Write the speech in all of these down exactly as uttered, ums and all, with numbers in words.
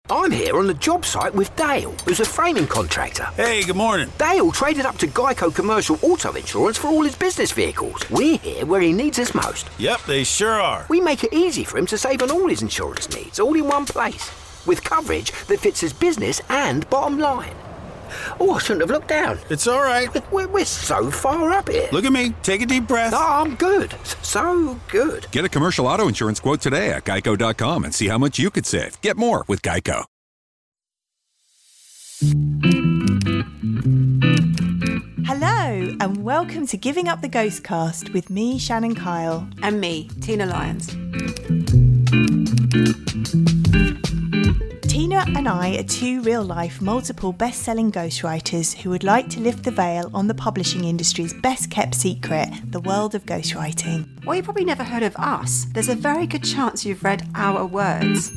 I'm here on the job site with Dale, who's a framing contractor. Hey, good morning. Dale traded up to Geico Commercial Auto Insurance for all his business vehicles. We're here where he needs us most. Yep, they sure are. We make it easy for him to save on all his insurance needs, all in one place, with coverage that fits his business and bottom line. Oh, I shouldn't have looked down. It's all right. We're, we're so far up here. Look at me. Take a deep breath. Oh, I'm good. So good. Get a commercial auto insurance quote today at geico dot com and see how much you could save. Get more with Geico. Hello, and welcome to Giving Up the Ghost Cast with me, Shannon Kyle. And me, Tina Lyons. Tina and I are two real-life, multiple best-selling ghostwriters who would like to lift the veil on the publishing industry's best-kept secret, the world of ghostwriting. Well, you've probably never heard of us. There's a very good chance you've read our words.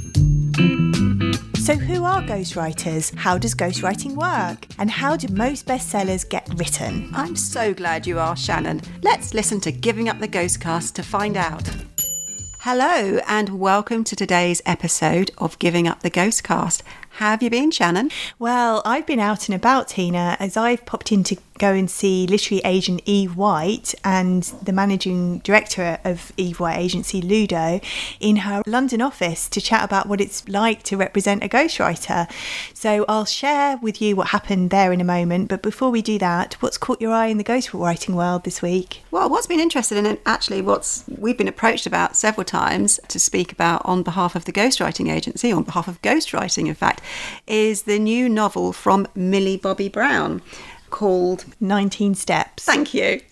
So who are ghostwriters? How does ghostwriting work? And how do most bestsellers get written? I'm so glad you asked, Shannon. Let's listen to Giving Up the Ghost Cast to find out. Hello and welcome to today's episode of Giving Up the Ghost Cast. How have you been, Shannon? Well, I've been out and about, Tina, as I've popped in to go and see literary agent Eve White and the managing director of Eve White Agency, Ludo, in her London office to chat about what it's like to represent a ghostwriter. So I'll share with you what happened there in a moment, but before we do that, what's caught your eye in the ghostwriting world this week? Well, what's been interesting, and actually what's we've been approached about several times to speak about on behalf of the ghostwriting agency, on behalf of ghostwriting, in fact, is the new novel from Millie Bobby Brown called nineteen Steps. Thank you.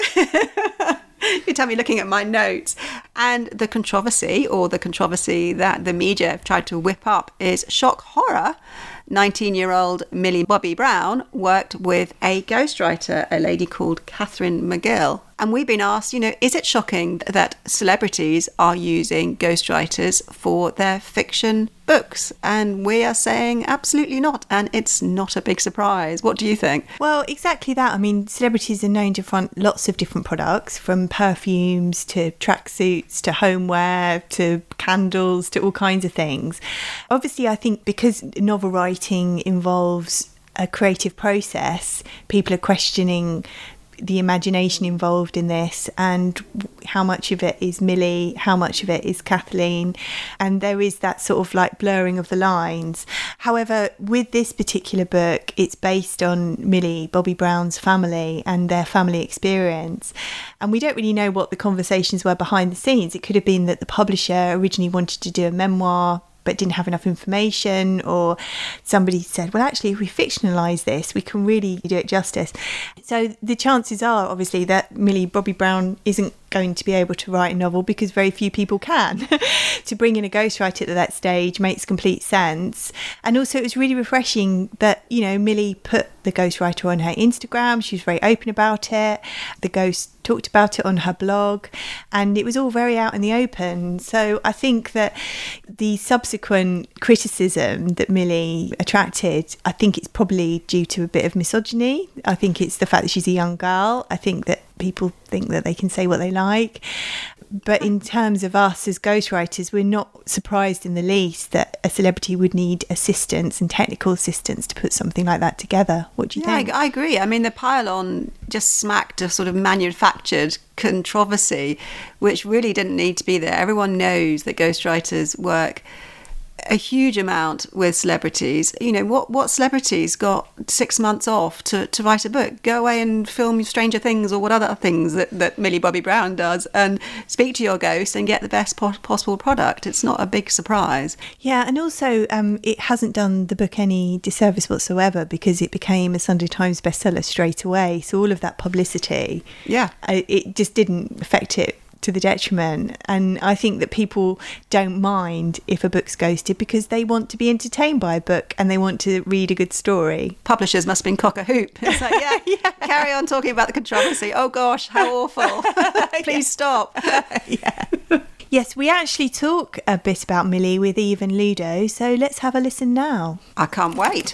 You tell me looking at my notes. And the controversy, or the controversy that the media have tried to whip up, is shock horror. nineteen-year-old Millie Bobby Brown worked with a ghostwriter, a lady called Catherine McGill. And we've been asked, you know, is it shocking that celebrities are using ghostwriters for their fiction books? And we are saying absolutely not. And it's not a big surprise. What do you think? Well, exactly that. I mean, celebrities are known to front lots of different products, from perfumes to tracksuits to homeware to candles to all kinds of things. Obviously, I think because novel writing involves a creative process, people are questioning the imagination involved in this and how much of it is Millie, how much of it is Kathleen, and there is that sort of like blurring of the lines. However, with this particular book, it's based on Millie Bobby Brown's family and their family experience, and we don't really know what the conversations were behind the scenes. It could have been that the publisher originally wanted to do a memoir but didn't have enough information, or somebody said, well, actually, if we fictionalise this, we can really do it justice. So the chances are, obviously, that Millie Bobby Brown isn't going to be able to write a novel because very few people can. To bring in a ghostwriter at that stage makes complete sense. And also it was really refreshing that, you know, Millie put the ghostwriter on her Instagram. She was very open about it. The ghost talked about it on her blog, and it was all very out in the open. So I think that the subsequent criticism that Millie attracted, I think it's probably due to a bit of misogyny. I think it's the fact that she's a young girl. I think that people think that they can say what they like. But in terms of us as ghostwriters, we're not surprised in the least that a celebrity would need assistance and technical assistance to put something like that together. What do you yeah, think? I, I agree. I mean, the pile-on just smacked a sort of manufactured controversy, which really didn't need to be there. Everyone knows that ghostwriters work a huge amount with celebrities. You know, what what celebrities got six months off to, to write a book? Go away and film Stranger Things or what other things that, that Millie Bobby Brown does, and speak to your ghost and get the best po- possible product. It's not a big surprise. Yeah, and also um, it hasn't done the book any disservice whatsoever, because it became a Sunday Times bestseller straight away. So all of that publicity, yeah, uh, it just didn't affect it to the detriment. And I think that people don't mind if a book's ghosted because they want to be entertained by a book and they want to read a good story. Publishers must have been cock a hoop. It's like, yeah, yeah, carry on talking about the controversy. Oh gosh, how awful. Please stop. Yeah. Yes, we actually talk a bit about Millie with Eve and Ludo, so let's have a listen now. I can't wait.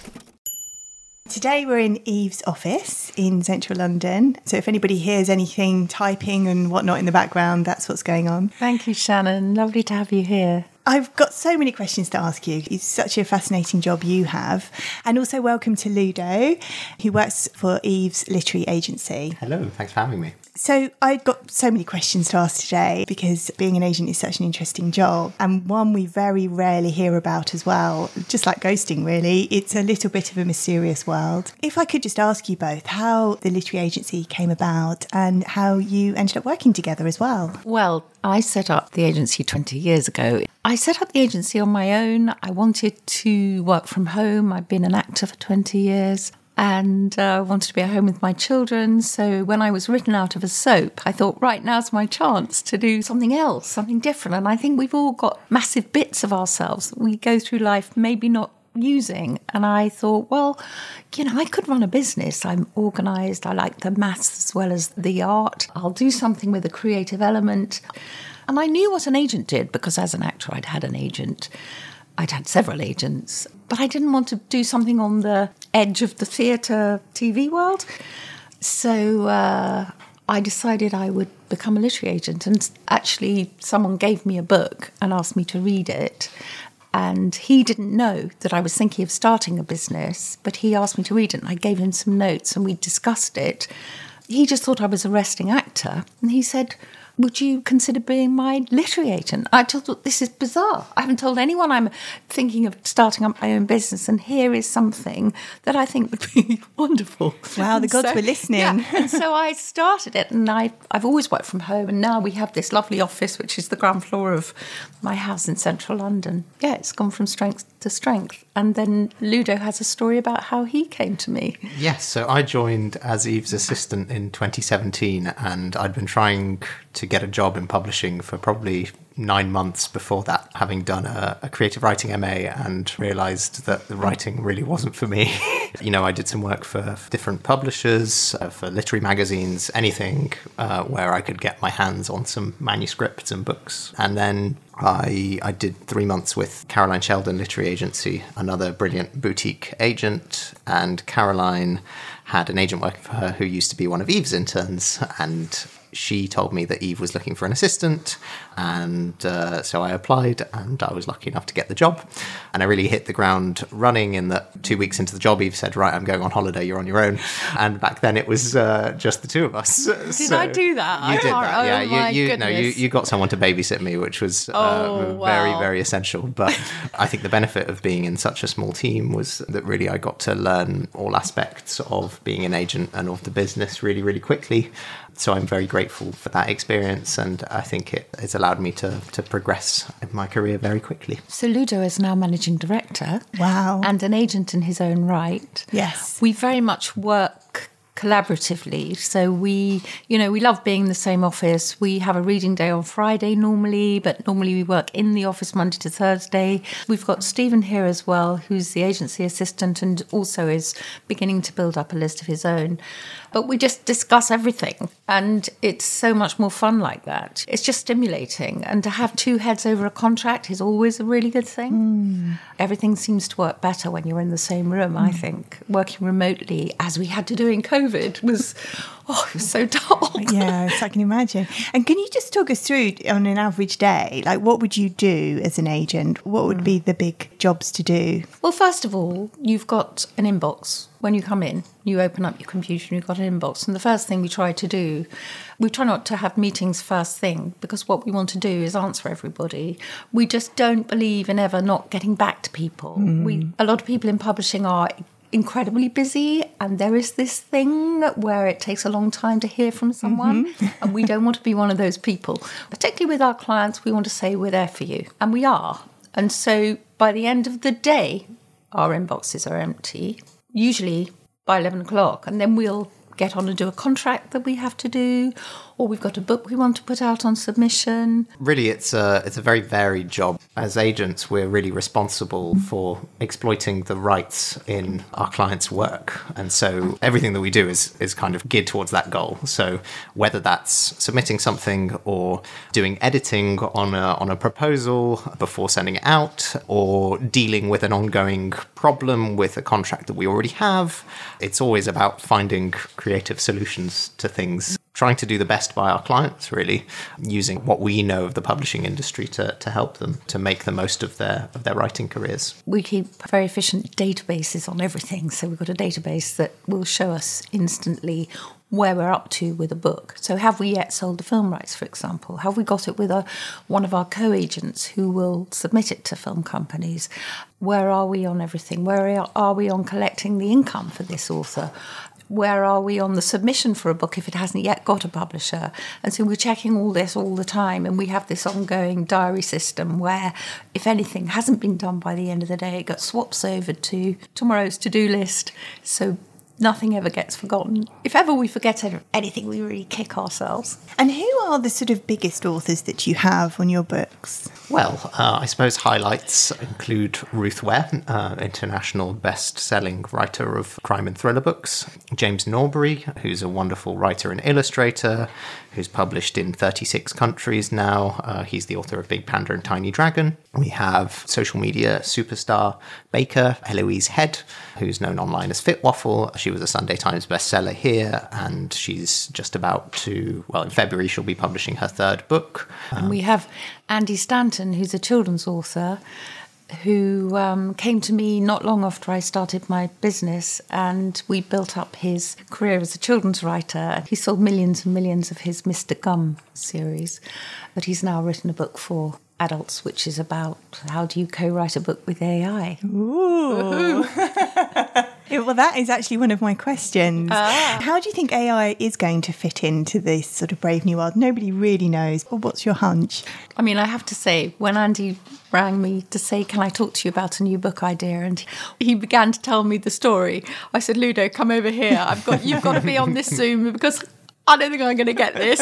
Today we're in Eve's office in central London. So if anybody hears anything typing and whatnot in the background, that's what's going on. Thank you, Shannon. Lovely to have you here. I've got so many questions to ask you. It's such a fascinating job you have. And also welcome to Ludo, who works for Eve's Literary Agency. Hello, thanks for having me. So I've got so many questions to ask today because being an agent is such an interesting job, and one we very rarely hear about as well. Just like ghosting, really. It's a little bit of a mysterious world. If I could just ask you both how the literary agency came about and how you ended up working together as well. Well, I set up the agency twenty years ago. I set up the agency on my own. I wanted to work from home. I've been an actor for twenty years. And I uh, wanted to be at home with my children. So when I was written out of a soap, I thought, right, now's my chance to do something else, something different. And I think we've all got massive bits of ourselves that we go through life maybe not using. And I thought, well, you know, I could run a business. I'm organised. I like the maths as well as the art. I'll do something with a creative element. And I knew what an agent did because as an actor, I'd had an agent. I'd had several agents, but I didn't want to do something on the edge of the theatre T V world. So uh, I decided I would become a literary agent. And actually, someone gave me a book and asked me to read it. And he didn't know that I was thinking of starting a business, but he asked me to read it. And I gave him some notes and we discussed it. He just thought I was a resting actor. And he said, would you consider being my literary agent? I just thought, this is bizarre. I haven't told anyone I'm thinking of starting up my own business, and here is something that I think would be wonderful. Wow, the and gods so, were listening. Yeah, and so I started it, and I, I've always worked from home, and now we have this lovely office, which is the ground floor of my house in central London. Yeah, it's gone from strength to strength. And then Ludo has a story about how he came to me. Yes, so I joined as Eve's assistant in twenty seventeen, and I'd been trying to get a job in publishing for probably nine months before that, having done a, a creative writing M A and realised that the writing really wasn't for me. You know, I did some work for different publishers, uh, for literary magazines, anything uh, where I could get my hands on some manuscripts and books. And then I, I did three months with Caroline Sheldon Literary Agency, another brilliant boutique agent. And Caroline had an agent working for her who used to be one of Eve's interns, and she told me that Eve was looking for an assistant, and uh, so I applied, and I was lucky enough to get the job. And I really hit the ground running in that two weeks into the job, Eve said, right, I'm going on holiday, you're on your own. And back then it was uh, just the two of us. Did so I do that? You I did that, oh yeah. My you, you, goodness. no, you, you got someone to babysit me, which was uh, oh, wow. very, very essential. But I think the benefit of being in such a small team was that really I got to learn all aspects of being an agent and of the business really, really quickly. So I'm very grateful for that experience, and I think it has allowed me to, to progress in my career very quickly. So Ludo is now managing director. Wow. And an agent in his own right. Yes. We very much work collaboratively. So we, you know, we love being in the same office. We have a reading day on Friday normally, but normally we work in the office Monday to Thursday. We've got Stephen here as well, who's the agency assistant and also is beginning to build up a list of his own. But we just discuss everything, and it's so much more fun like that. It's just stimulating, and to have two heads over a contract is always a really good thing. Mm. Everything seems to work better when you're in the same room, mm. I think. Working remotely, as we had to do in COVID, was, oh, it was so dull. Yes, I can imagine. And can you just talk us through, on an average day, like what would you do as an agent? What would mm. be the big jobs to do? Well, first of all, you've got an inbox. When you come in, you open up your computer and you've got an inbox. And the first thing we try to do, we try not to have meetings first thing, because what we want to do is answer everybody. We just don't believe in ever not getting back to people. Mm. We, a lot of people in publishing are incredibly busy, and there is this thing where it takes a long time to hear from someone, mm-hmm. and we don't want to be one of those people. Particularly with our clients, we want to say we're there for you, and we are. And so by the end of the day, our inboxes are empty, usually by eleven o'clock, and then we'll get on and do a contract that we have to do, or we've got a book we want to put out on submission. Really, it's a, it's a very varied job. As agents, we're really responsible for exploiting the rights in our clients' work. And so everything that we do is, is kind of geared towards that goal. So whether that's submitting something or doing editing on a, on a proposal before sending it out, or dealing with an ongoing problem with a contract that we already have, it's always about finding creative solutions to things. trying to do the best by our clients, really, using what we know of the publishing industry to, to help them to make the most of their of their writing careers. We keep very efficient databases on everything. So we've got a database that will show us instantly where we're up to with a book. So have we yet sold the film rights, for example? Have we got it with a, one of our co-agents who will submit it to film companies? Where are we on everything? Where are we on collecting the income for this author? Where are we on the submission for a book if it hasn't yet got a publisher? And so we're checking all this all the time, and we have this ongoing diary system where if anything hasn't been done by the end of the day, it gets swaps over to tomorrow's to-do list. So nothing ever gets forgotten. If ever we forget anything, we really kick ourselves. And who are the sort of biggest authors that you have on your books? Well, uh, I suppose highlights include Ruth Ware, uh, international best-selling writer of crime and thriller books. James Norbury, who's a wonderful writer and illustrator, who's published in thirty-six countries now. Uh, he's the author of Big Panda and Tiny Dragon. We have social media superstar baker Eloise Head, who's known online as Fitwaffle. She was a Sunday Times bestseller here, and she's just about to, well, in February she'll be publishing her third book. And we have Andy Stanton, who's a children's author, who um, came to me not long after I started my business, and we built up his career as a children's writer. He sold millions and millions of his Mister Gum series, but he's now written a book for adults, which is about how do you co-write a book with A I. Ooh. Well, that is actually one of my questions. Ah. How do you think A I is going to fit into this sort of brave new world? Nobody really knows. Well, what's your hunch? I mean, I have to say, when Andy rang me to say, can I talk to you about a new book idea? And he began to tell me the story. I said, Ludo, come over here. I've got You've got to be on this Zoom because I don't think I'm going to get this.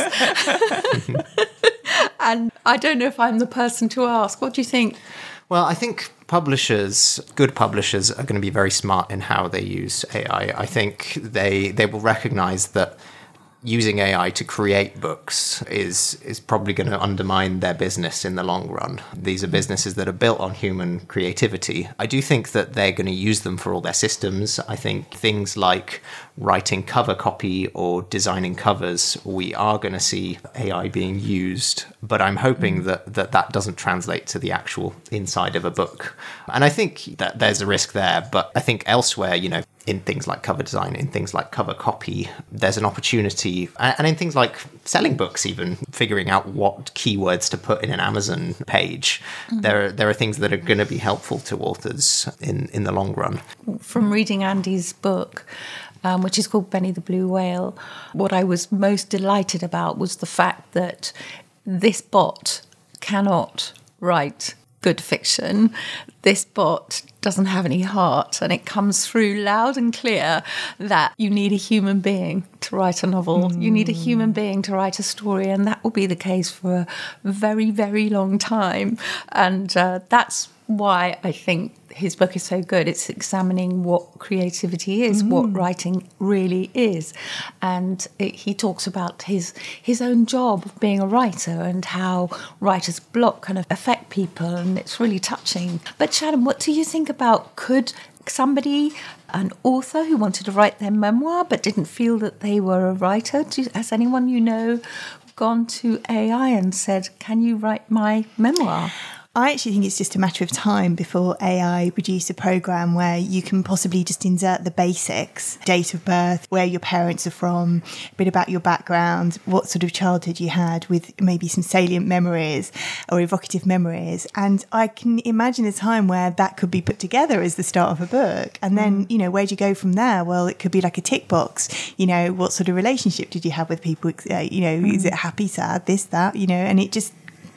And I don't know if I'm the person to ask. What do you think? Well, I think publishers, good publishers, are going to be very smart in how they use A I. I think they they will recognize that using A I to create books is is probably going to undermine their business in the long run. These are businesses that are built on human creativity. I do think that they're going to use them for all their systems. I think things like writing cover copy or designing covers, we are going to see A I being used, but I'm hoping that that, that doesn't translate to the actual inside of a book. And I think that there's a risk there, but I think elsewhere, you know, in things like cover design, in things like cover copy, there's an opportunity, and in things like selling books, even figuring out what keywords to put in an Amazon page. Mm-hmm. There, are, there are things that are going to be helpful to authors in, in the long run. From reading Andy's book, um, which is called Benny the Blue Whale, what I was most delighted about was the fact that this bot cannot write good fiction. This bot doesn't have any heart, and it comes through loud and clear that you need a human being to write a novel. Mm. You need a human being to write a story, and that will be the case for a very, very long time. And uh, that's why I think his book is so good. It's examining what creativity is, mm. what writing really is. And it, he talks about his his own job of being a writer and how writer's block can affect people, and it's really touching. But Shannon, what do you think about, could somebody, an author who wanted to write their memoir but didn't feel that they were a writer, do, has anyone you know gone to A I and said, can you write my memoir? I actually think it's just a matter of time before A I produce a program where you can possibly just insert the basics, date of birth, where your parents are from, a bit about your background, what sort of childhood you had, with maybe some salient memories or evocative memories. And I can imagine a time where that could be put together as the start of a book. And then, you know, where do you go from there? Well, it could be like a tick box. You know, what sort of relationship did you have with people? Uh, you know, mm. is it happy, sad, this, that, you know, and it just...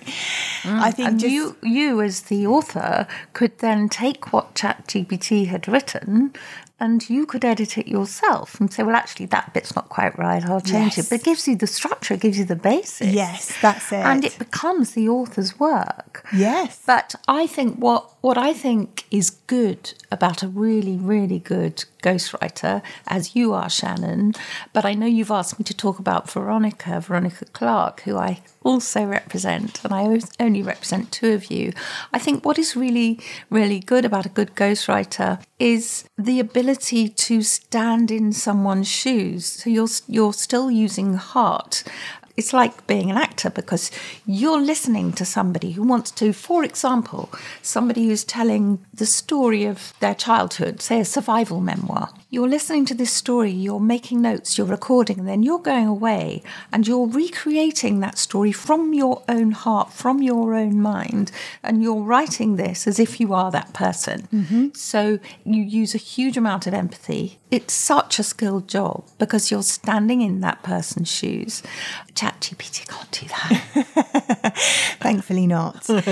Mm. I think and just, you, you as the author could then take what ChatGPT had written and you could edit it yourself and say, well, actually, that bit's not quite right, I'll change yes. it. But it gives you the structure, it gives you the basics. Yes, that's it. And it becomes the author's work. Yes. But I think what, what I think is good about a really, really good ghostwriter, as you are, Shannon, but I know you've asked me to talk about Veronica, Veronica Clark, who I also represent, and I only represent two of you. I think what is really, really good about a good ghostwriter is the ability to stand in someone's shoes. So you're you're still using heart. It's like being an actor because you're listening to somebody who wants to, for example, somebody who's telling the story of their childhood, say a survival memoir. You're listening to this story, you're making notes, you're recording, and then you're going away and you're recreating that story from your own heart, from your own mind, and you're writing this as if you are that person. Mm-hmm. So you use a huge amount of empathy. It's such a skilled job because you're standing in that person's shoes. ChatGPT can't do that. Thankfully not. um,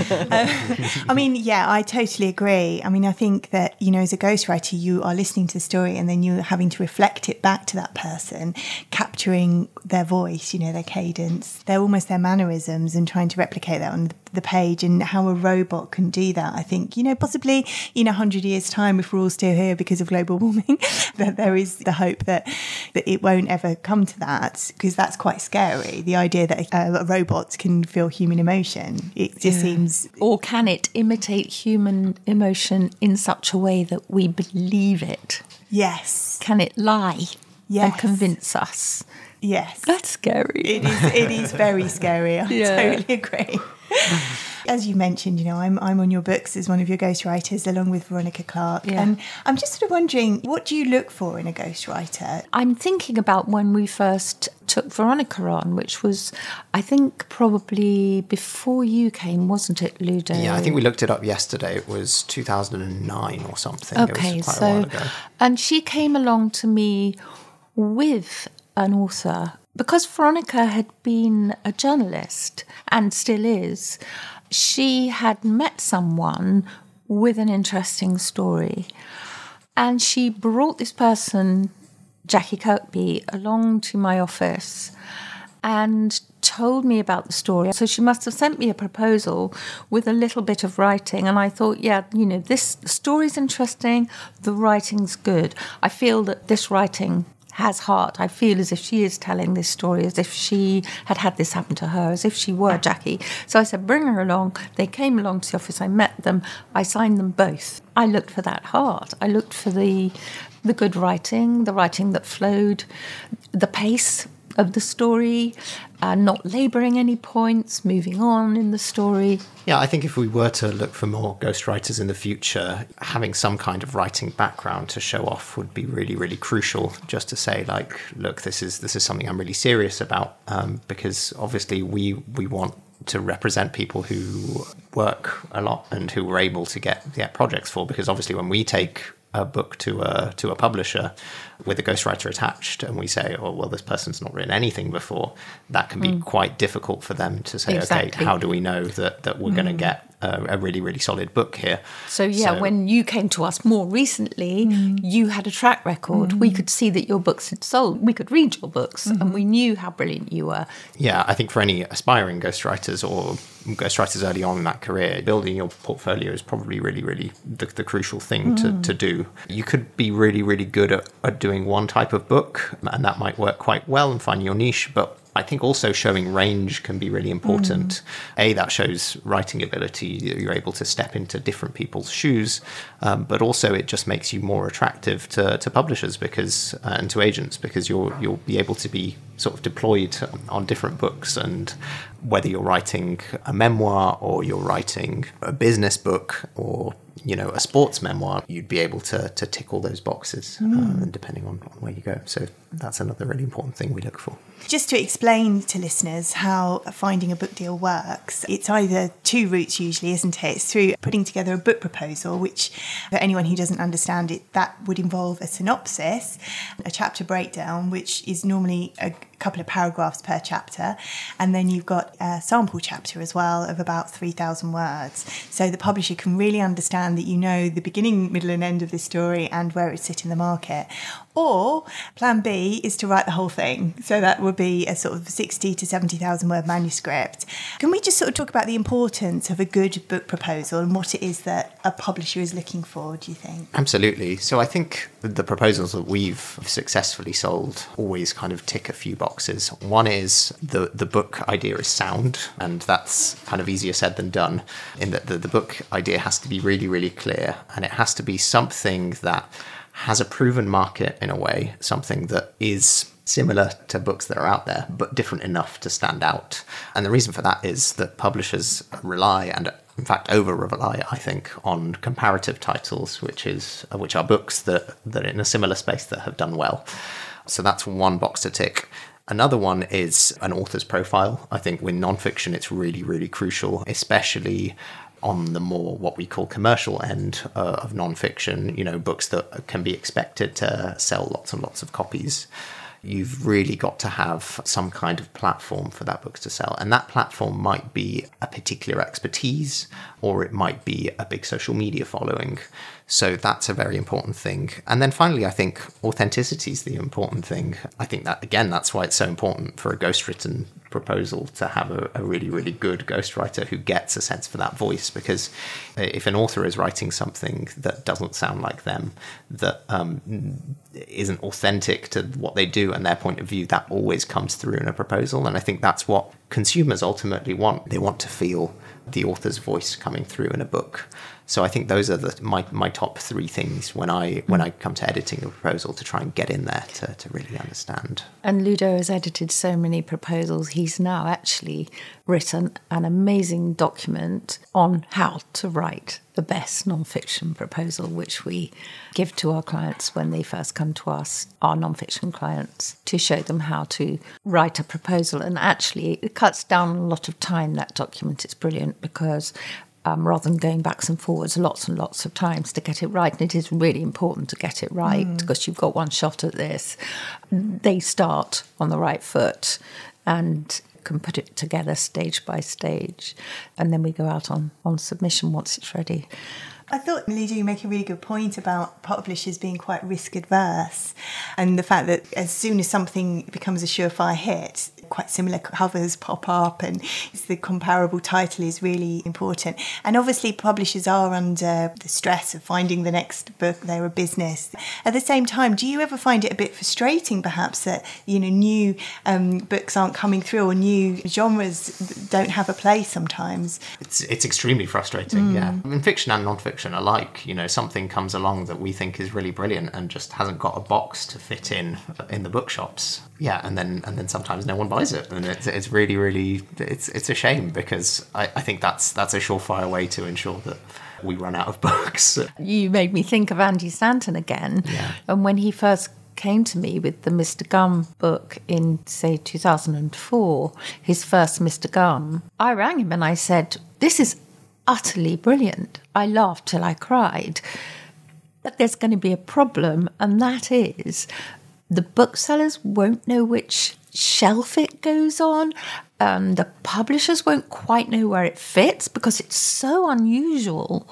I mean, yeah, I totally agree. I mean, I think that, you know, as a ghostwriter, you are listening to the story and then you're having to reflect it back to that person, capturing their voice, you know, their cadence, they're almost their mannerisms and trying to replicate that on the page, and how a robot can do that. I think, you know, possibly in a hundred years' time, if we're all still here because of global warming, that there is the hope that, that it won't ever come to that, because that's quite scary. The idea that a, a robot can feel human emotion, it just yeah. seems... Or can it imitate human emotion in such a way that we believe it? Yes. Can it lie yes. and convince us? Yes. That's scary. It is, it is very scary. I yeah. totally agree. As you mentioned, you know, I'm I'm on your books as one of your ghostwriters, along with Veronica Clark. Yeah. And I'm just sort of wondering, what do you look for in a ghostwriter? I'm thinking about when we first took Veronica on, which was, I think, probably before you came, wasn't it, Ludo? Yeah, I think we looked it up yesterday. It was two thousand nine or something. Okay, it was quite so, a while ago. And she came along to me with an author. Because Veronica had been a journalist and still is, she had met someone with an interesting story. And she brought this person, Jackie Kirkby, along to my office and told me about the story. So she must have sent me a proposal with a little bit of writing. And I thought, yeah, you know, this story's interesting, the writing's good. I feel that this writing has heart. I feel as if she is telling this story, as if she had had this happen to her, as if she were Jackie. So I said, bring her along. They came along to the office. I met them. I signed them both. I looked for that heart. I looked for the the good writing, the writing that flowed, the pace of the story, uh, not labouring any points, moving on in the story. Yeah, I think if we were to look for more ghostwriters in the future, having some kind of writing background to show off would be really, really crucial. Just to say, like, look, this is this is something I'm really serious about, um, because obviously we we want to represent people who work a lot and who we're able to get get projects for. Because obviously, when we take a book to a to a publisher with a ghostwriter attached and we say, oh, well, this person's not written anything before, that can be mm. quite difficult for them to say, exactly. okay, how do we know that, that we're mm. going to get a, a really, really solid book here? So, yeah, so, when you came to us more recently, mm. you had a track record. Mm. We could see that your books had sold. We could read your books mm. and we knew how brilliant you were. Yeah, I think for any aspiring ghostwriters or ghostwriters early on in that career, building your portfolio is probably really, really the, the crucial thing mm. to, to do. You could be really, really good at, at doing one type of book, and that might work quite well and find your niche, but I think also showing range can be really important. Mm. A, that shows writing ability. You're able to step into different people's shoes, um, but also it just makes you more attractive to, to publishers because uh, and to agents because you'll you'll be able to be sort of deployed on different books. And whether you're writing a memoir or you're writing a business book or you know a sports memoir, you'd be able to to tick all those boxes, mm. um, depending on, on where you go. So that's another really important thing we look for. Just to explain to listeners how finding a book deal works, it's either two routes usually, isn't it? It's through putting together a book proposal, which for anyone who doesn't understand it, that would involve a synopsis, a chapter breakdown, which is normally a couple of paragraphs per chapter, and then you've got a sample chapter as well of about three thousand words. So the publisher can really understand that you know the beginning, middle and end of this story and where it's sit in the market. Or plan B is to write the whole thing. So that would be a sort of sixty to seventy thousand word manuscript. Can we just sort of talk about the importance of a good book proposal and what it is that a publisher is looking for, do you think? Absolutely. So I think the proposals that we've successfully sold always kind of tick a few boxes. One is the, the book idea is sound, and that's kind of easier said than done, in that the, the book idea has to be really, really clear, and it has to be something that has a proven market in a way, something that is similar to books that are out there, but different enough to stand out. And the reason for that is that publishers rely, and in fact over rely, I think, on comparative titles, which is which are books that, that are in a similar space that have done well. So that's one box to tick. Another one is an author's profile. I think with nonfiction, it's really, really crucial, especially on the more what we call commercial end uh, of nonfiction, you know, books that can be expected to sell lots and lots of copies. You've really got to have some kind of platform for that book to sell. And that platform might be a particular expertise, or it might be a big social media following. So that's a very important thing. And then finally, I think authenticity is the important thing. I think that, again, that's why it's so important for a ghostwritten proposal to have a, a really, really good ghostwriter who gets a sense for that voice. Because if an author is writing something that doesn't sound like them, that um, isn't authentic to what they do and their point of view, that always comes through in a proposal. And I think that's what consumers ultimately want. They want to feel the author's voice coming through in a book. So I think those are the, my my top three things when I when I come to editing a proposal, to try and get in there to, to really understand. And Ludo has edited so many proposals. He's now actually written an amazing document on how to write the best non-fiction proposal, which we give to our clients when they first come to us, our non-fiction clients, to show them how to write a proposal. And actually, it cuts down a lot of time, that document. It's brilliant because Um, rather than going backs and forwards lots and lots of times to get it right. And it is really important to get it right mm. because you've got one shot at this. They start on the right foot and can put it together stage by stage. And then we go out on, on submission once it's ready. I thought, Lydia, you make a really good point about publishers being quite risk adverse, and the fact that as soon as something becomes a surefire hit, quite similar covers pop up, and it's the comparable title is really important. And obviously publishers are under the stress of finding the next book. They're a business. At the same time, do you ever find it a bit frustrating perhaps that, you know, new um, books aren't coming through, or new genres don't have a place sometimes? It's it's extremely frustrating, mm. yeah. In fiction and non-fiction alike, you know, something comes along that we think is really brilliant and just hasn't got a box to fit in in the bookshops. Yeah, and then and then sometimes no one buys it, and it's it's really really it's it's a shame, because I, I think that's that's a surefire way to ensure that we run out of books. You made me think of Andy Stanton again, yeah. And when he first came to me with the Mister Gum book in, say, two thousand four, his first Mister Gum, I rang him and I said, "This is utterly brilliant. I laughed till I cried. But there's going to be a problem, and that is the booksellers won't know which shelf it goes on. Um, the publishers won't quite know where it fits because it's so unusual."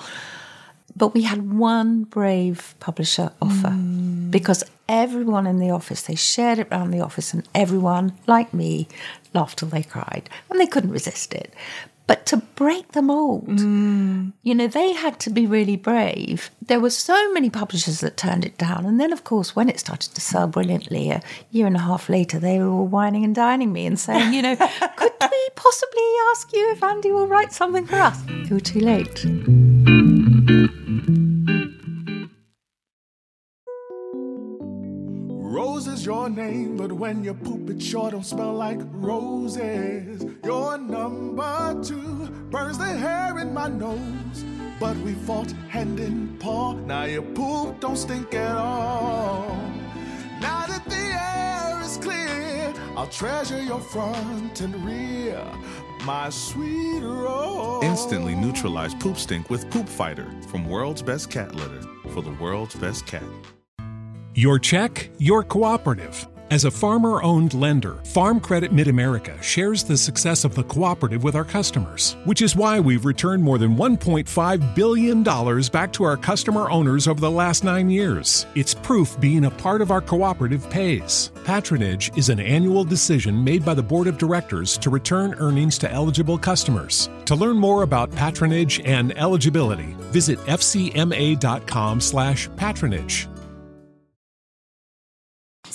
But we had one brave publisher offer mm. because everyone in the office, they shared it around the office, and everyone, like me, laughed till they cried, and they couldn't resist it. But to break the mould, mm. you know, they had to be really brave. There were so many publishers that turned it down. And then, of course, when it started to sell brilliantly, a year and a half later, they were all whining and dining me and saying, you know, could we possibly ask you if Andy will write something for us? You were too late. Rose is your name, but when you poop it sure don't smell like roses. Your number two burns the hair in my nose, but we fought hand in paw. Now your poop don't stink at all. Now that the air is clear, I'll treasure your front and rear, my sweet Rose. Instantly neutralize poop stink with Poop Fighter from World's Best Cat Litter for the world's best cat. Your check, your cooperative. As a farmer-owned lender, Farm Credit Mid-America shares the success of the cooperative with our customers, which is why we've returned more than one point five billion dollars back to our customer owners over the last nine years. It's proof being a part of our cooperative pays. Patronage is an annual decision made by the Board of Directors to return earnings to eligible customers. To learn more about patronage and eligibility, visit f c m a dot com slash patronage.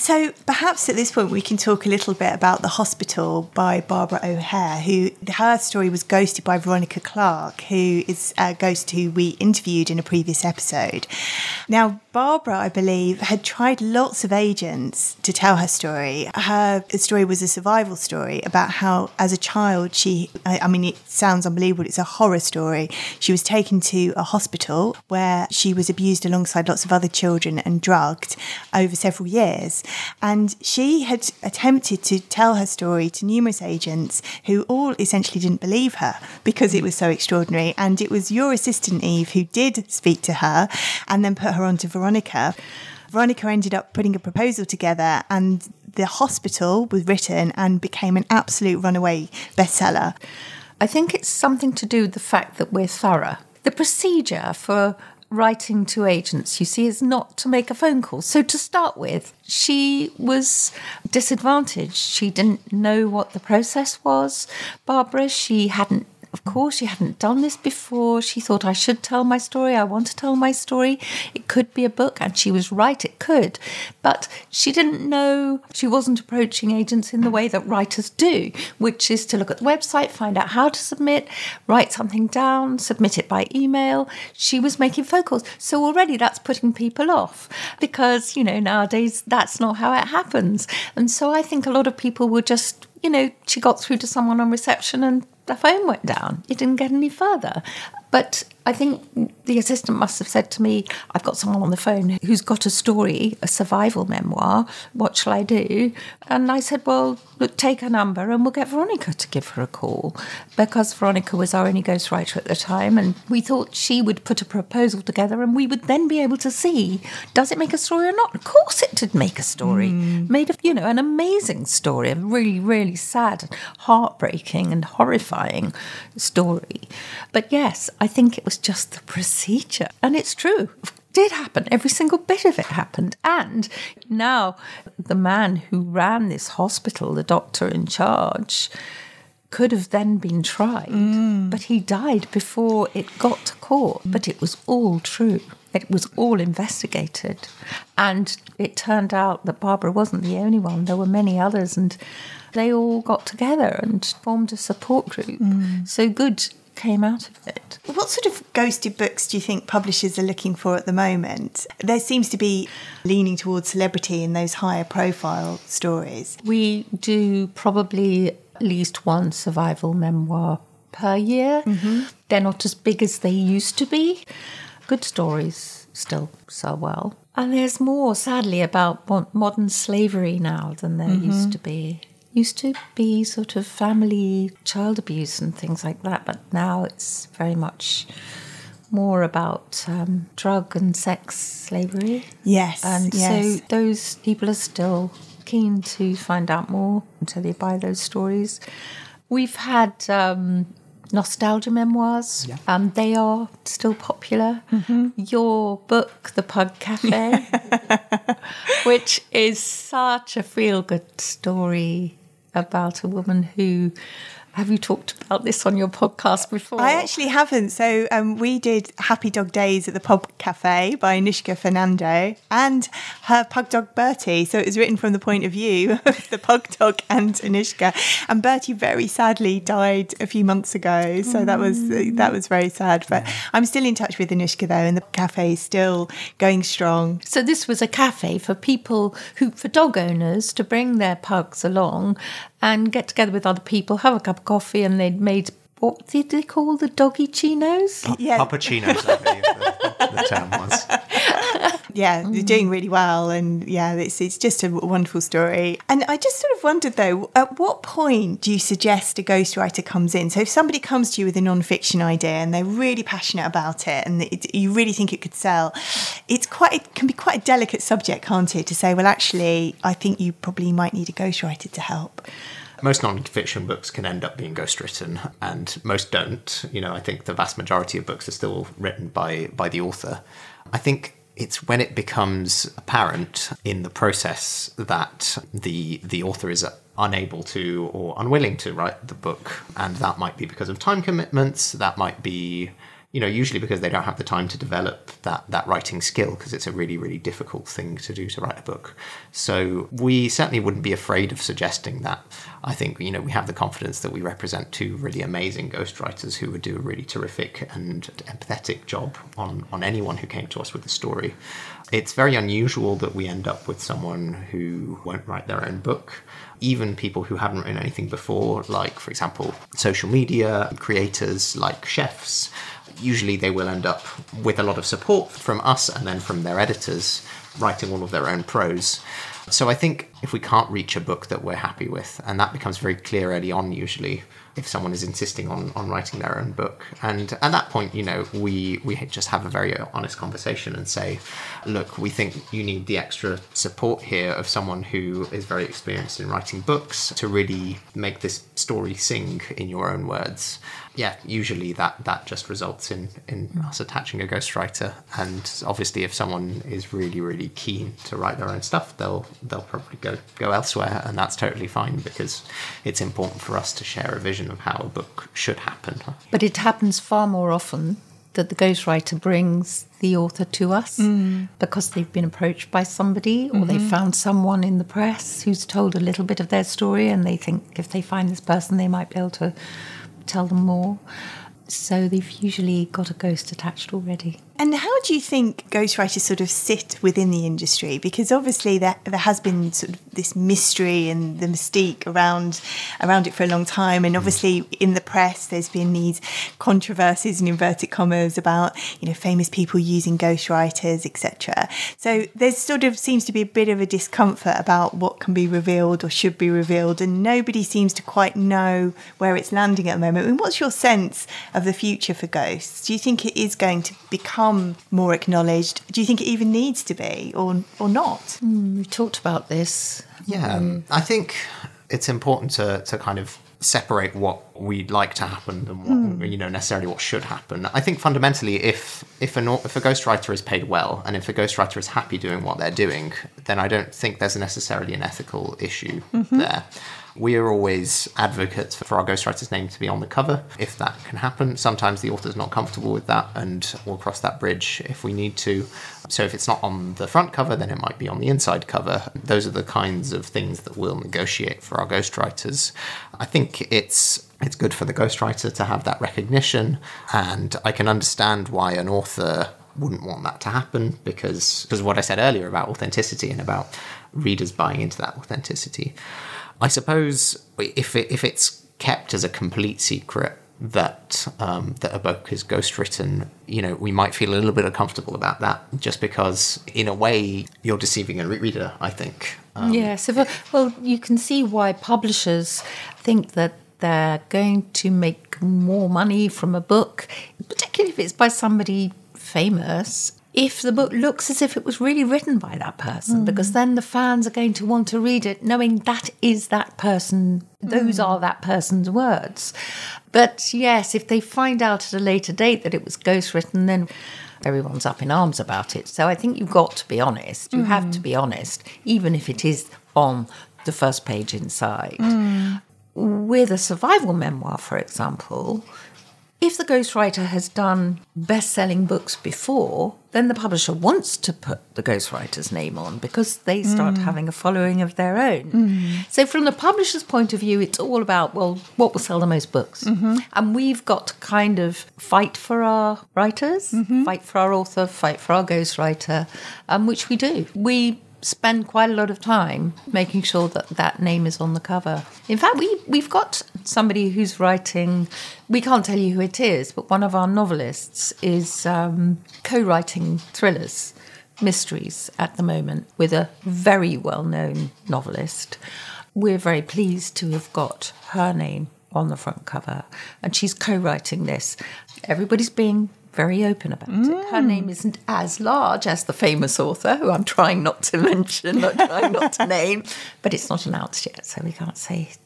So perhaps at this point we can talk a little bit about The Hospital by Barbara O'Hare, who her story was ghosted by Veronica Clark, who is a ghost who we interviewed in a previous episode. Now, Barbara, I believe, had tried lots of agents to tell her story. Her story was a survival story about how, as a child, she, I, I mean, it sounds unbelievable, it's a horror story. She was taken to a hospital where she was abused alongside lots of other children and drugged over several years. And she had attempted to tell her story to numerous agents who all essentially didn't believe her because it was so extraordinary. And it was your assistant, Eve, who did speak to her and then put her on to Veronica. Veronica ended up putting a proposal together, and The Hospital was written and became an absolute runaway bestseller. I think it's something to do with the fact that we're thorough. The procedure for writing to agents, you see, is not to make a phone call. So to start with, she was disadvantaged. She didn't know what the process was. Barbara, she hadn't Of course, she hadn't done this before. She thought, I should tell my story. I want to tell my story. It could be a book. And she was right, it could. But she didn't know, she wasn't approaching agents in the way that writers do, which is to look at the website, find out how to submit, write something down, submit it by email. She was making phone calls. So already that's putting people off because, you know, nowadays that's not how it happens. And so I think a lot of people were just, you know, she got through to someone on reception and the phone went down. It didn't get any further. But I think the assistant must have said to me, I've got someone on the phone who's got a story, a survival memoir. What shall I do? And I said, well, look, take her number and we'll get Veronica to give her a call. Because Veronica was our only ghostwriter at the time. And we thought she would put a proposal together and we would then be able to see, does it make a story or not? Of course it did make a story. Mm. Made, a, you know, an amazing story, a really, really sad and heartbreaking and horrifying story. But yes, I think it was just the procedure. And it's true. It did happen. Every single bit of it happened. And now the man who ran this hospital, the doctor in charge, could have then been tried. Mm. But he died before it got to court. But it was all true. It was all investigated. And it turned out that Barbara wasn't the only one. There were many others. And they all got together and formed a support group. Mm. So good came out of it. What sort of ghosted books do you think publishers are looking for at the moment? There seems to be leaning towards celebrity in those higher profile stories. We do probably at least one survival memoir per year. Mm-hmm. They're not as big as they used to be. Good stories still sell well. And there's more, sadly, about modern slavery now than there mm-hmm. used to be. Used to be sort of family child abuse and things like that, but now it's very much more about um, drug and sex slavery. Yes, and yes. so those people are still keen to find out more until they buy those stories. We've had um, nostalgia memoirs. Yeah. Um, they are still popular. Mm-hmm. Your book, The Pug Cafe, which is such a feel-good story about a woman who... Have you talked about this on your podcast before? I actually haven't. So um, we did Happy Dog Days at the Pub Cafe by Anushka Fernando and her pug dog Bertie. So it was written from the point of view of the pug dog and Anushka. And Bertie very sadly died a few months ago. So that was that was very sad. But I'm still in touch with Anushka though, and the cafe is still going strong. So this was a cafe for people who, for dog owners, to bring their pugs along and get together with other people, have a cup of coffee, and they'd made, what did they call the doggy chinos? Pa- yeah. Papachinos, I believe the, the term was. Yeah, they're doing really well, and yeah, it's it's just a wonderful story. And I just sort of wondered though, at what point do you suggest a ghostwriter comes in? So if somebody comes to you with a non-fiction idea and they're really passionate about it, and it, you really think it could sell, it's quite it can be quite a delicate subject, can't it? To say, well, actually, I think you probably might need a ghostwriter to help. Most non-fiction books can end up being ghostwritten, and most don't. You know, I think the vast majority of books are still written by by the author. I think it's when it becomes apparent in the process that the the author is unable to or unwilling to write the book, and that might be because of time commitments, that might be you know, usually because they don't have the time to develop that, that writing skill, because it's a really, really difficult thing to do to write a book. So we certainly wouldn't be afraid of suggesting that. I think, you know, we have the confidence that we represent two really amazing ghostwriters who would do a really terrific and empathetic job on, on anyone who came to us with a story. It's very unusual that we end up with someone who won't write their own book. Even people who haven't written anything before, like, for example, social media creators, like chefs, usually they will end up with a lot of support from us and then from their editors, writing all of their own prose. So I think if we can't reach a book that we're happy with, and that becomes very clear early on usually, if someone is insisting on, on writing their own book. And at that point, you know, we, we just have a very honest conversation and say, look, we think you need the extra support here of someone who is very experienced in writing books to really make this story sing in your own words. Yeah, usually that, that just results in, in us attaching a ghostwriter. And obviously if someone is really, really keen to write their own stuff, they'll they'll probably go, go elsewhere, and that's totally fine because it's important for us to share a vision of how a book should happen. But it happens far more often that the ghostwriter brings the author to us mm. because they've been approached by somebody or mm-hmm. they've found someone in the press who's told a little bit of their story, and they think if they find this person, they might be able to tell them more. So they've usually got a ghost attached already. And how do you think ghostwriters sort of sit within the industry? Because obviously there, there has been sort of this mystery and the mystique around around it for a long time. And obviously in the press there's been these controversies in inverted commas about, you know, famous people using ghostwriters, et cetera. So there sort of seems to be a bit of a discomfort about what can be revealed or should be revealed, and nobody seems to quite know where it's landing at the moment. I mean, what's your sense of the future for ghosts? Do you think it is going to become more acknowledged? Do you think it even needs to be, or or not? Mm, we talked about this. Yeah, um, I think it's important to to kind of separate what we'd like to happen and what, mm. you know, necessarily what should happen. I think fundamentally, if if an if a ghostwriter is paid well and if a ghostwriter is happy doing what they're doing, then I don't think there's necessarily an ethical issue mm-hmm. there. We are always advocates for our ghostwriter's name to be on the cover, if that can happen. Sometimes the author's not comfortable with that, and we'll cross that bridge if we need to. So if it's not on the front cover, then it might be on the inside cover. Those are the kinds of things that we'll negotiate for our ghostwriters. I think it's it's good for the ghostwriter to have that recognition, and I can understand why an author wouldn't want that to happen, because because of what I said earlier about authenticity and about readers buying into that authenticity. I suppose if it, if it's kept as a complete secret that um, that a book is ghostwritten, you know, we might feel a little bit uncomfortable about that, just because in a way you're deceiving a reader, I think. Um, yes, yeah, so, well, you can see why publishers think that they're going to make more money from a book, particularly if it's by somebody famous, if the book looks as if it was really written by that person, mm. because then the fans are going to want to read it knowing that is that person, those mm. are that person's words. But yes, if they find out at a later date that it was ghostwritten, then everyone's up in arms about it. So I think you've got to be honest. You mm. have to be honest, even if it is on the first page inside. Mm. With a survival memoir, for example, if the ghostwriter has done best-selling books before, then the publisher wants to put the ghostwriter's name on because they start mm. having a following of their own. Mm. So from the publisher's point of view, it's all about, well, what will sell the most books? Mm-hmm. And we've got to kind of fight for our writers, mm-hmm. fight for our author, fight for our ghostwriter, um, which we do. We spend quite a lot of time making sure that that name is on the cover. In fact, we, we've got somebody who's writing, we can't tell you who it is, but one of our novelists is um, co-writing thrillers, mysteries at the moment with a very well-known novelist. We're very pleased to have got her name on the front cover, and she's co-writing this. Everybody's being very open about mm. it. Her name isn't as large as the famous author, who I'm trying not to mention, or trying not to name, but it's not announced yet, so we can't say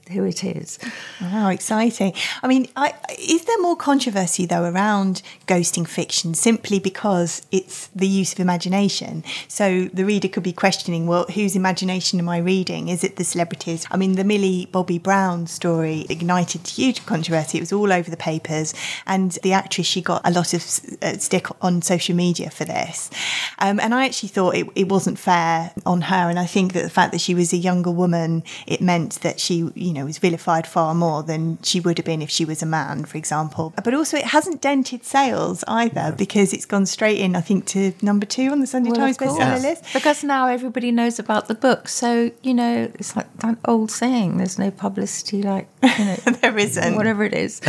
who it is. Wow, exciting. I mean, I, is there more controversy, though, around ghosting fiction simply because it's the use of imagination? So the reader could be questioning, well, whose imagination am I reading? Is it the celebrities? I mean, the Millie Bobby Brown story ignited huge controversy. It was all over the papers. And the actress, she got a lot of uh, stick on social media for this. Um, and I actually thought it, it wasn't fair on her. And I think that the fact that she was a younger woman, it meant that she, you know, was vilified far more than she would have been if she was a man, for example. But also it hasn't dented sales either, because it's gone straight in, I think, to number two on the Sunday Well, Times of course. bestseller Yes. list. Because now everybody knows about the book. So, you know, it's like that old saying, there's no publicity like, you know, There isn't. whatever it is.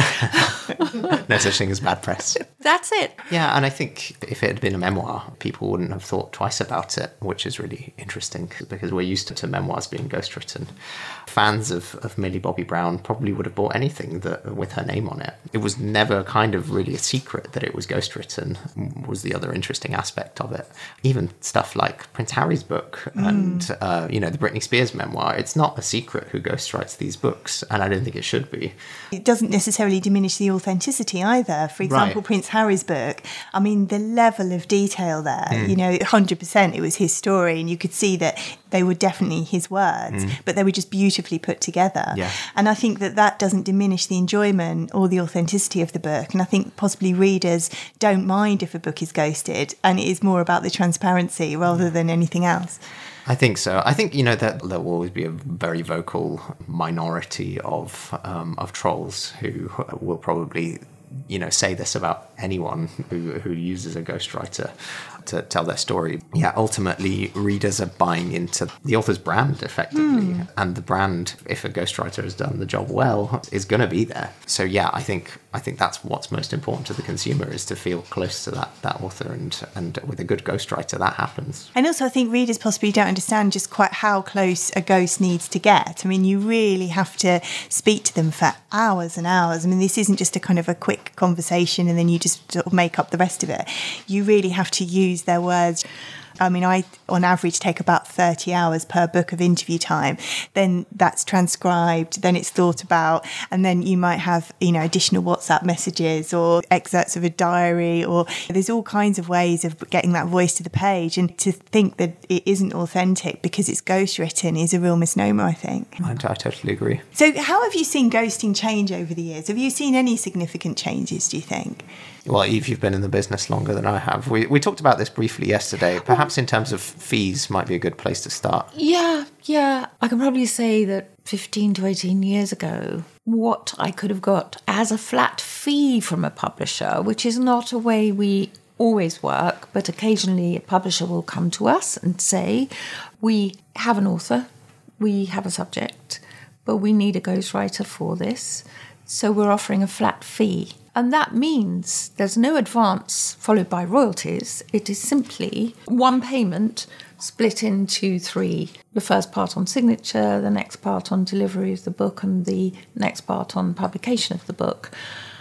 No such thing as bad press. That's it. Yeah, and I think if it had been a memoir, people wouldn't have thought twice about it, which is really interesting because we're used to, to memoirs being ghostwritten. Fans of, of Millie Bobby Brown probably would have bought anything that with her name on it. It was never kind of really a secret that it was ghostwritten, was the other interesting aspect of it. Even stuff like Prince Harry's book mm. and, uh, you know, the Britney Spears memoir, it's not a secret who ghostwrites these books, and I don't think it should be. It doesn't necessarily diminish the authenticity either. For example, Right. Prince Harry's book, I mean, the level of detail there, Mm. you know, one hundred percent it was his story, and you could see that they were definitely his words, Mm. but they were just beautifully put together. Yeah. And I think that that doesn't diminish the enjoyment or the authenticity of the book. And I think possibly readers don't mind if a book is ghosted, and it is more about the transparency rather than anything else. I think so. I think, you know, that there will always be a very vocal minority of um, of trolls who will probably, you know, say this about anyone who, who uses a ghostwriter to tell their story. Yeah, ultimately, readers are buying into the author's brand, effectively. Mm. And the brand, if a ghostwriter has done the job well, is going to be there. So, yeah, I think I think that's what's most important to the consumer, is to feel close to that, that author. And, and with a good ghostwriter, that happens. And also, I think readers possibly don't understand just quite how close a ghost needs to get. I mean, you really have to speak to them for hours and hours. I mean, this isn't just a kind of a quick conversation and then you just sort of make up the rest of it. You really have to use their words. I mean, I, on average, take about thirty hours per book of interview time. Then that's transcribed, then it's thought about, and then you might have, you know, additional WhatsApp messages or excerpts of a diary, or there's all kinds of ways of getting that voice to the page. And to think that it isn't authentic because it's ghostwritten is a real misnomer, I think. I, I totally agree. So how have you seen ghosting change over the years? Have you seen any significant changes, do you think? Well, Eve, you've been in the business longer than I have. We we talked about this briefly yesterday. Perhaps in terms of fees might be a good place to start. Yeah, yeah. I can probably say that fifteen to eighteen years ago, what I could have got as a flat fee from a publisher, which is not a way we always work, but occasionally a publisher will come to us and say, we have an author, we have a subject, but we need a ghostwriter for this. So we're offering a flat fee. And that means there's no advance followed by royalties. It is simply one payment split into three. The first part on signature, the next part on delivery of the book, and the next part on publication of the book.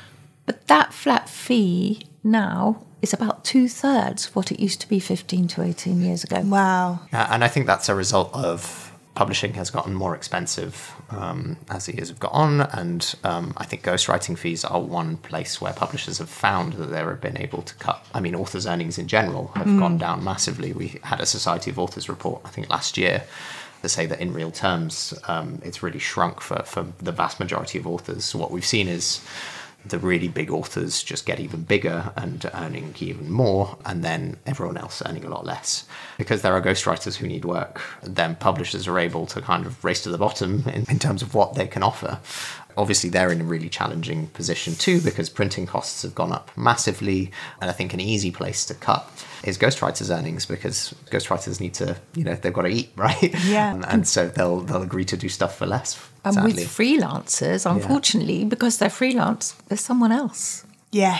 But that flat fee now is about two-thirds of what it used to be fifteen to eighteen years ago. Wow. Uh, and I think that's a result of publishing has gotten more expensive um, as the years have got on, and um, I think ghostwriting fees are one place where publishers have found that they've been able to cut. I mean, authors' earnings in general have mm. gone down massively. We had a Society of Authors report, I think, last year to say that in real terms, um, it's really shrunk for, for the vast majority of authors. So what we've seen is the really big authors just get even bigger and earning even more, and then everyone else earning a lot less. Because there are ghostwriters who need work, then publishers are able to kind of race to the bottom in, in terms of what they can offer. Obviously, they're in a really challenging position too, because printing costs have gone up massively. And I think an easy place to cut is ghostwriters' earnings, because ghostwriters need to, you know, they've got to eat, right? Yeah. and, and so they'll they'll agree to do stuff for less. And sadly. with freelancers, unfortunately, yeah. because they're freelance, there's someone else. Yes.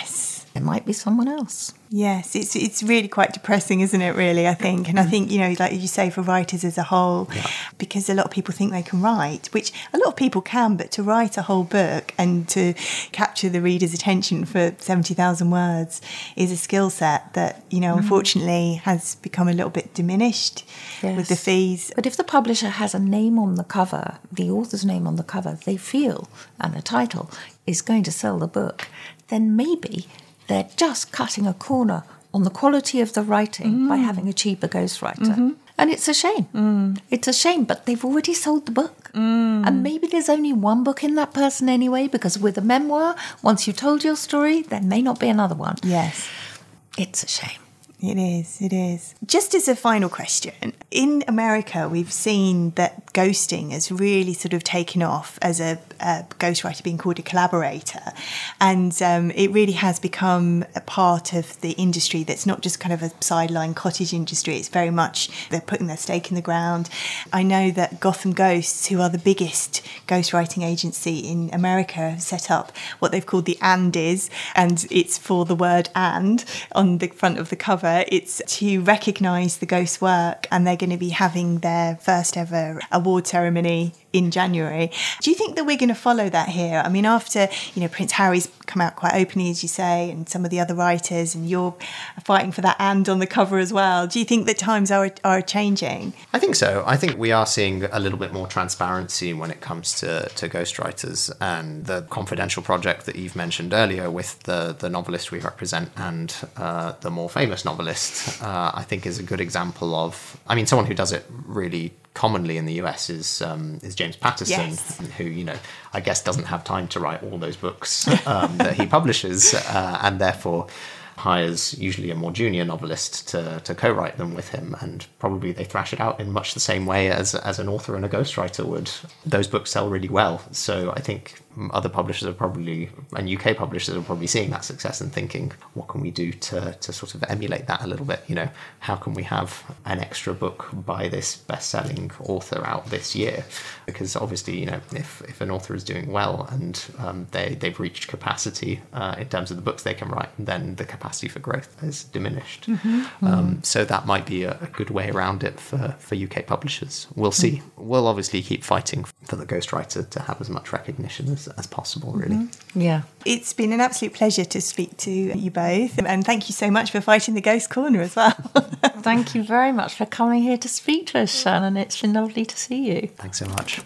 there might be someone else. Yes, it's it's really quite depressing, isn't it, really, I think. And I think, you know, like you say, for writers as a whole, yeah. because a lot of people think they can write, which a lot of people can, but to write a whole book and to capture the reader's attention for seventy thousand words is a skill set that, you know, mm. unfortunately has become a little bit diminished yes. with the fees. But if the publisher has a name on the cover, the author's name on the cover, they feel, and the title is going to sell the book, then maybe they're just cutting a corner on the quality of the writing mm. by having a cheaper ghostwriter. Mm-hmm. And it's a shame. Mm. It's a shame, but they've already sold the book. Mm. And maybe there's only one book in that person anyway, because with a memoir, once you've told your story, there may not be another one. Yes. It's a shame. It is, it is. Just as a final question, in America, we've seen that ghosting has really sort of taken off as a, a ghostwriter being called a collaborator. And um, it really has become a part of the industry that's not just kind of a sideline cottage industry. It's very much, they're putting their stake in the ground. I know that Gotham Ghosts, who are the biggest ghostwriting agency in America, have set up what they've called the Andes, and it's for the word and on the front of the cover. It's to recognise the ghost work, and they're going to be having their first ever award ceremony in January. Do you think that we're going to follow that here? I mean, after, you know, Prince Harry's come out quite openly, as you say, and some of the other writers, and you're fighting for that and on the cover as well. Do you think that times are are changing? I think so. I think we are seeing a little bit more transparency when it comes to, to ghostwriters, and the confidential project that Eve mentioned earlier with the, the novelist we represent and uh, the more famous novelist, uh, I think is a good example of, I mean, someone who does it really commonly in the U S is um, is James Patterson, yes. who, you know, I guess doesn't have time to write all those books um, that he publishes, uh, and therefore hires usually a more junior novelist to, to co-write them with him, and probably they thrash it out in much the same way as as an author and a ghostwriter would. Those books sell really well, so I think other publishers are probably, and U K publishers are probably seeing that success and thinking, what can we do to, to sort of emulate that a little bit? You know, how can we have an extra book by this best-selling author out this year? Because obviously, you know, if, if an author is doing well and um, they, they've reached capacity uh, in terms of the books they can write, then the capacity for growth is diminished. Mm-hmm. Um, so that might be a, a good way around it for, for U K publishers. We'll see. Mm-hmm. We'll obviously keep fighting for the ghostwriter to have as much recognition as as possible, really. Mm-hmm. Yeah. It's been an absolute pleasure to speak to you both, and thank you so much for fighting the Ghost Corner as well. Thank you very much for coming here to speak to us, Shannon. It's been lovely to see you. Thanks so much.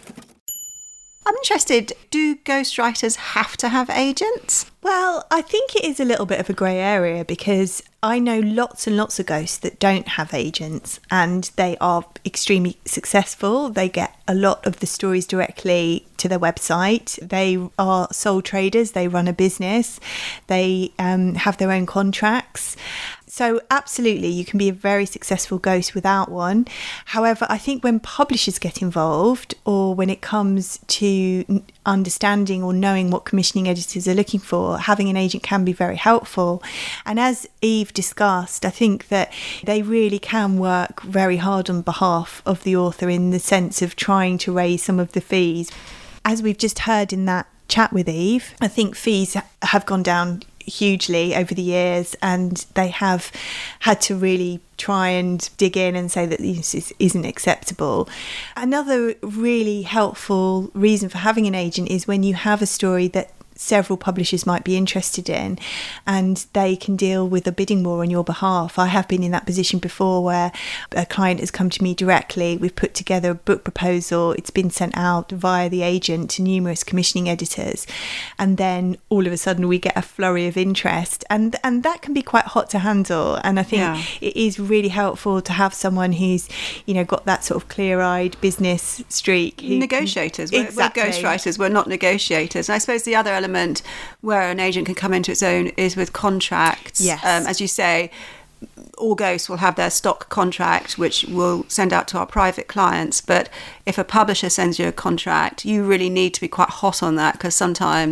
I'm interested, do ghostwriters have to have agents? Well, I think it is a little bit of a grey area, because I know lots and lots of ghosts that don't have agents, and they are extremely successful. They get a lot of the stories directly to their website. They are sole traders. They run a business. They um, have their own contracts. So absolutely, you can be a very successful ghost without one. However, I think when publishers get involved, or when it comes to understanding or knowing what commissioning editors are looking for, having an agent can be very helpful. And as Eve discussed, I think that they really can work very hard on behalf of the author in the sense of trying to raise some of the fees. As we've just heard in that chat with Eve, I think fees have gone down hugely over the years, and they have had to really try and dig in and say that this isn't acceptable. Another really helpful reason for having an agent is when you have a story that several publishers might be interested in, and they can deal with a bidding war on your behalf. I have been in that position before, where a client has come to me directly. We've put together a book proposal. It's been sent out via the agent to numerous commissioning editors, and then all of a sudden we get a flurry of interest, and and that can be quite hot to handle. And I think yeah. it is really helpful to have someone who's, you know, got that sort of clear-eyed business streak. Who, negotiators. We're, exactly. we're ghostwriters. We're not negotiators. And I suppose the other element where an agent can come into its own is with contracts. Yes. Um, as you say, all ghosts will have their stock contract, which we'll send out to our private clients. But if a publisher sends you a contract, you really need to be quite hot on that, because sometimes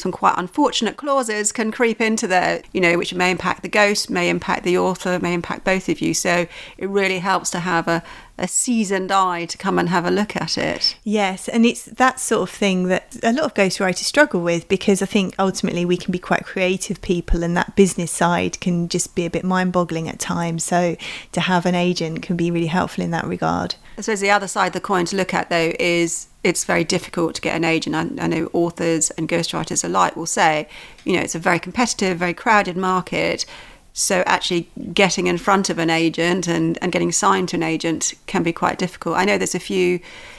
some quite unfortunate clauses can creep into there, you know, which may impact the ghost, may impact the author, may impact both of you. So it really helps to have a, a seasoned eye to come and have a look at it. Yes, and it's that sort of thing that a lot of ghostwriters struggle with, because I think ultimately we can be quite creative people and that business side can just be a bit mind-boggling at times. So to have an agent can be really helpful in that regard. I suppose the other side of the coin to look at, though, is it's very difficult to get an agent. I, I know authors and ghostwriters alike will say, you know, it's a very competitive, very crowded market. So actually getting in front of an agent and, and getting signed to an agent can be quite difficult. I know there's a few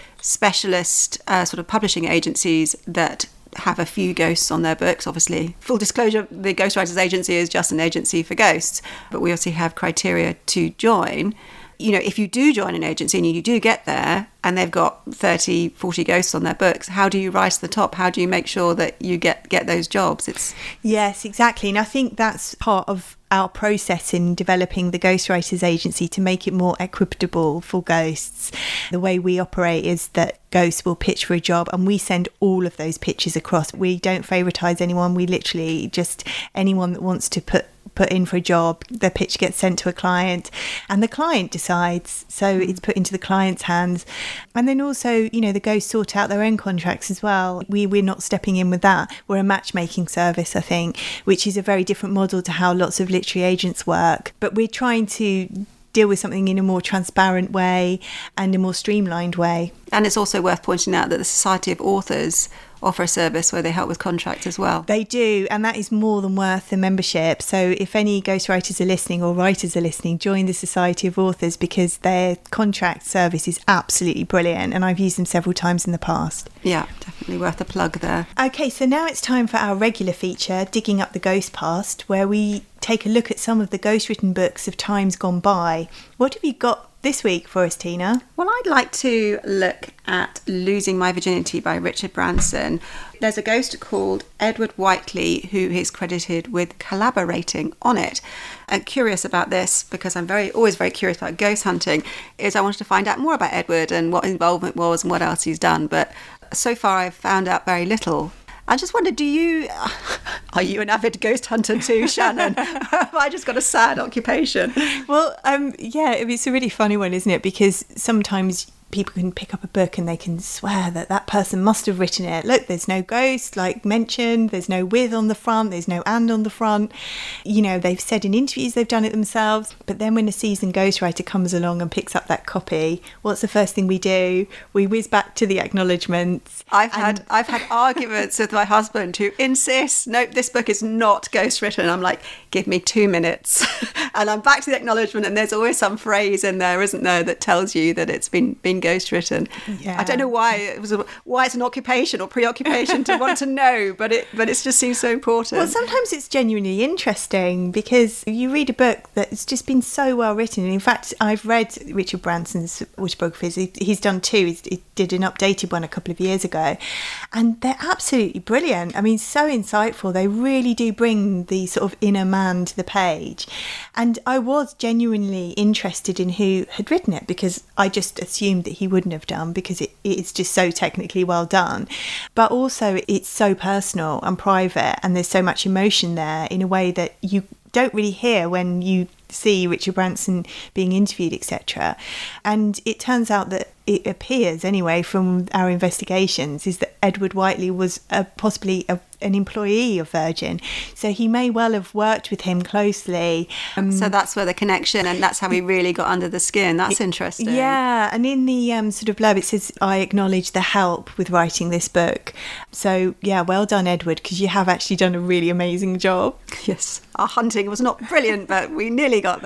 specialist uh, sort of publishing agencies that have a few ghosts on their books. Obviously, full disclosure, the Ghostwriters Agency is just an agency for ghosts, but we also have criteria to join. You know, if you do join an agency and you do get there and they've got thirty, forty ghosts on their books, how do you rise to the top? How do you make sure that you get, get those jobs? It's Yes, exactly. And I think that's part of our process in developing the Ghostwriters Agency to make it more equitable for ghosts. The way we operate is that ghosts will pitch for a job and we send all of those pitches across. We don't favouritize anyone. We literally just, anyone that wants to put put in for a job, the pitch gets sent to a client and the client decides. So it's put into the client's hands. And then also, you know, the ghosts sort out their own contracts as well. We, we're not stepping in with that. We're a matchmaking service, I think, which is a very different model to how lots of literary agents work. But we're trying to deal with something in a more transparent way and a more streamlined way. And it's also worth pointing out that the Society of Authors offer a service where they help with contracts as well. They do, and that is more than worth the membership. So if any ghostwriters are listening or writers are listening, join the Society of Authors, because their contract service is absolutely brilliant and I've used them several times in the past. Yeah, definitely worth a plug there. Okay, so now it's time for our regular feature, Digging Up the Ghost Past, where we take a look at some of the ghost-written books of times gone by. What have you got this week for us, Tina? Well, I'd like to look at Losing My Virginity by Richard Branson. There's a ghost called Edward Whiteley who is credited with collaborating on it. And curious about this, because I'm very always very curious about ghost hunting, is I wanted to find out more about Edward and what his involvement was and what else he's done. But so far I've found out very little. I just wonder, do you, are you an avid ghost hunter too, Shannon? Have I just got a sad occupation? Well, um, yeah, it's a really funny one, isn't it? Because sometimes people can pick up a book and they can swear that that person must have written it. Look, there's no ghost, like mentioned, there's no with on the front, there's no and on the front. You know, they've said in interviews they've done it themselves. But then when a seasoned ghostwriter comes along and picks up that copy, what's the first thing we do? We whiz back to the acknowledgements. I've had I've had arguments with my husband who insists, nope, this book is not ghostwritten. I'm like, give me two minutes. And I'm back to the acknowledgement, and there's always some phrase in there, isn't there, that tells you that it's been been ghostwritten. Yeah. I don't know why it was a, why it's an occupation or preoccupation to want to know, but it but it just seems so important. Well, sometimes it's genuinely interesting because you read a book that's just been so well written. And in fact, I've read Richard Branson's autobiographies. He, he's done two. He's, he did an updated one a couple of years ago, and they're absolutely brilliant. I mean, so insightful. They really do bring the sort of inner man to the page. And I was genuinely interested in who had written it, because I just assumed that he wouldn't have done, because it, it's just so technically well done. But also it's so personal and private, and there's so much emotion there in a way that you don't really hear when you see Richard Branson being interviewed, et cetera. And it turns out that it appears, anyway, from our investigations, is that Edward Whiteley was a, possibly a, an employee of Virgin. So he may well have worked with him closely. Um, so that's where the connection, and that's how he really got under the skin. That's interesting. Yeah, and in the um, sort of blurb it says, I acknowledge the help with writing this book. So yeah, well done, Edward, because you have actually done a really amazing job. Yes, our hunting was not brilliant, but we nearly got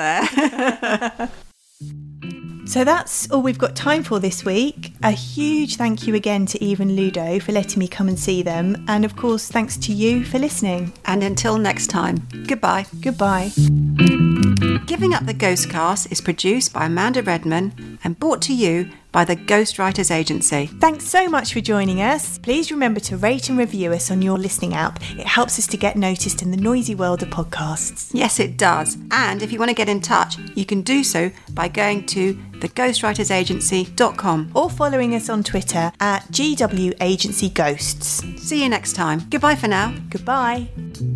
there. So that's all we've got time for this week. A huge thank you again to Eve and Ludo for letting me come and see them. And of course, thanks to you for listening. And until next time, goodbye. Goodbye. Giving Up the Ghost Cast is produced by Amanda Redman and brought to you by the Ghostwriters Agency. Thanks so much for joining us. Please remember to rate and review us on your listening app. It helps us to get noticed in the noisy world of podcasts. Yes, it does. And if you want to get in touch, you can do so by going to the ghostwriters agency dot com or following us on Twitter at G W Agency Ghosts. See you next time. Goodbye for now. Goodbye.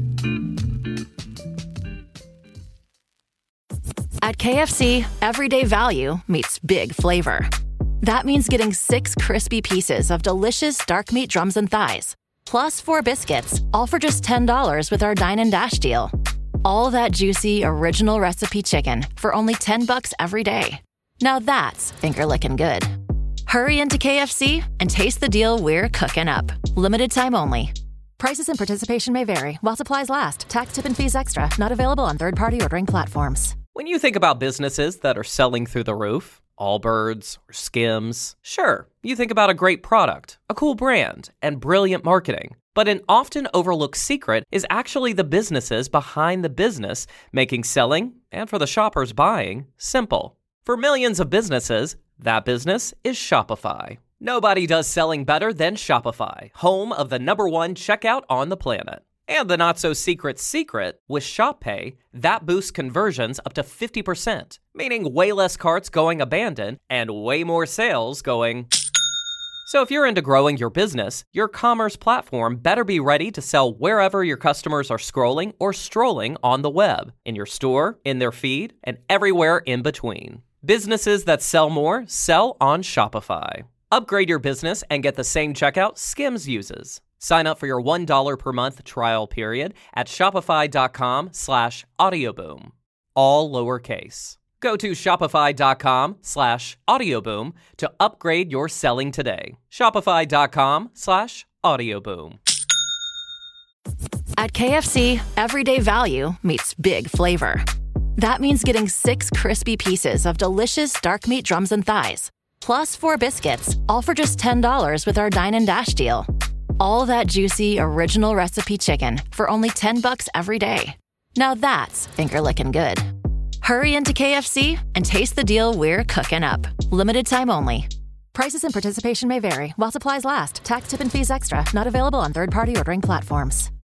At K F C, everyday value meets big flavor. That means getting six crispy pieces of delicious dark meat drums and thighs, plus four biscuits, all for just ten dollars with our Dine and Dash deal. All that juicy, original recipe chicken for only ten bucks every day. Now that's finger-licking good. Hurry into K F C and taste the deal we're cooking up. Limited time only. Prices and participation may vary while supplies last. Tax, tip, and fees extra. Not available on third-party ordering platforms. When you think about businesses that are selling through the roof, Allbirds or Skims, sure, you think about a great product, a cool brand, and brilliant marketing. But an often overlooked secret is actually the businesses behind the business, making selling, and for the shoppers buying, simple. For millions of businesses, that business is Shopify. Nobody does selling better than Shopify, home of the number one checkout on the planet. And the not-so-secret secret, with ShopPay, that boosts conversions up to fifty percent, meaning way less carts going abandoned and way more sales going... So if you're into growing your business, your commerce platform better be ready to sell wherever your customers are scrolling or strolling on the web, in your store, in their feed, and everywhere in between. Businesses that sell more sell on Shopify. Upgrade your business and get the same checkout Skims uses. Sign up for your one dollar per month trial period at shopify.com slash audioboom. All lowercase. Go to shopify.com slash audioboom to upgrade your selling today. Shopify.com slash audioboom. At K F C, everyday value meets big flavor. That means getting six crispy pieces of delicious dark meat drums and thighs, plus four biscuits, all for just ten dollars with our Dine and Dash deal. All that juicy, original recipe chicken for only ten bucks every day. Now that's finger-licking good. Hurry into K F C and taste the deal we're cooking up. Limited time only. Prices and participation may vary while supplies last. Tax, tip, and fees extra. Not available on third-party ordering platforms.